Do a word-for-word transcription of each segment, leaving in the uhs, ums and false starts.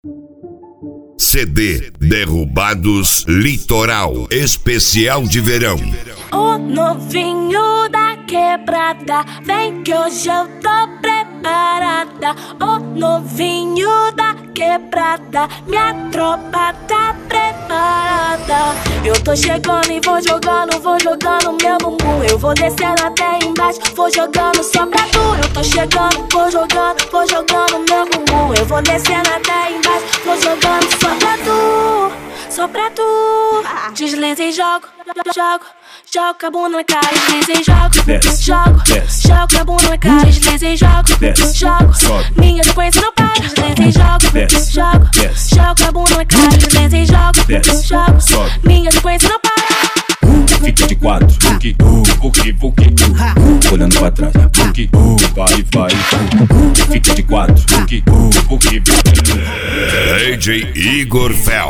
C D Derrubados Litoral Especial de Verão. O novinho da quebrada, vem que hoje eu tô preparada. O novinho da quebrada, minha tropa tá preparada. Eu tô chegando e vou jogando, vou jogando meu bumbum. Eu vou descendo até embaixo, vou jogando só pra tu. Eu tô chegando, vou jogando, vou jogando meu bumbum. Eu vou descendo até embaixo, vou jogando só pra tu, só pra tu. Desliza e jogo, jogo, jogo a bunda na cara. Desliza e jogo, jogo, jogo a bunda na cara. Desliza e jogo, jogo, minha sequência não para. Desliza e jogo, jogo, jogo a bunda na cara. Desliza e jogo, jogo, minha sequência não para. Fica de quatro, vuki, vuki, vuki, olhando pra trás, vuki, vai, vai, fica de quatro, vuki, vuki, vuki. D J Igor Fel.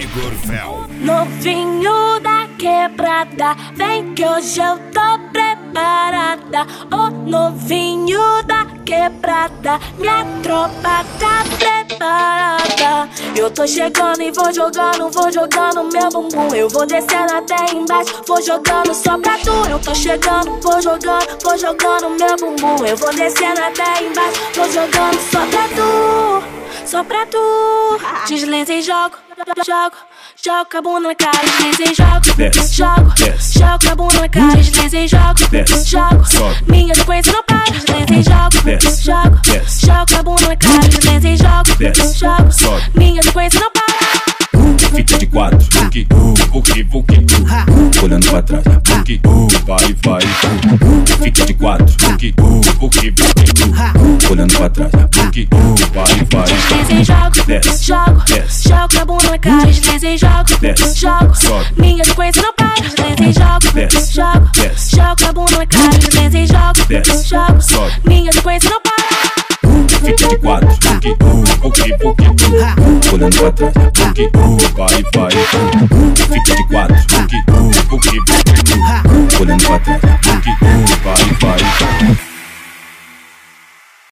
Novinho da quebrada, vem que hoje eu tô preparada. O novinho da quebrada, minha tropa tá preparada. Eu tô chegando e vou jogando, vou jogando meu bumbum. Eu vou descendo até embaixo, vou jogando só pra tu. Eu tô chegando, vou jogando, vou jogando meu bumbum. Eu vou descendo até embaixo, vou jogando só pra tu, só pra tu. Desliza e jogo, jogo, jogo a bunda na cara. Desliza e jogo, jogo, jogo a bunda na cara. Desliza e jogo, jogo, minha sequência não para. Desliza e jogo, jogo, jogo a bunda na cara. Desliza e jogo, jogo, minha sequência não para. Fica de quatro, vuki, vuki, vuki, olhando pra trás, vuki, vai, vai, fica de quatro, vuki, vuki, vuki, olhando pra trás, vuki, vai, vai. Desliza e jogo, jogo, jogo a bunda na cara. Desliza e jogo, jogo, minha sequência não para. Desliza e jogo, jogo, jogo a bunda na cara. Desliza e jogo, jogo, minha sequência não para. Fica de quatro, vuki, vuki, vuki, olhando pra trás, vuki, vai, vai, fica de quatro, vuki, vuki, vuki, olhando pra trás.